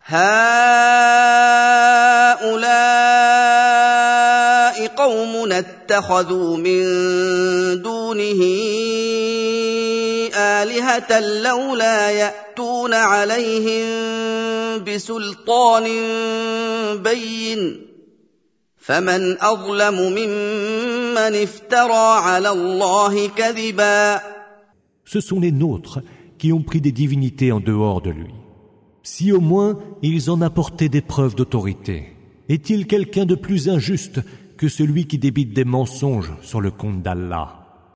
هؤلاء قوم اتخذوا من دونه آلهة لولا يأتون عليهم بسلطان بين فمن أظلم ممن افترى على الله كذبا. Ce sont les nôtres qui ont pris des divinités en dehors de lui. Si au moins ils en apportaient des preuves d'autorité, est-il quelqu'un de plus injuste que celui qui débite des mensonges sur le compte d'Allah?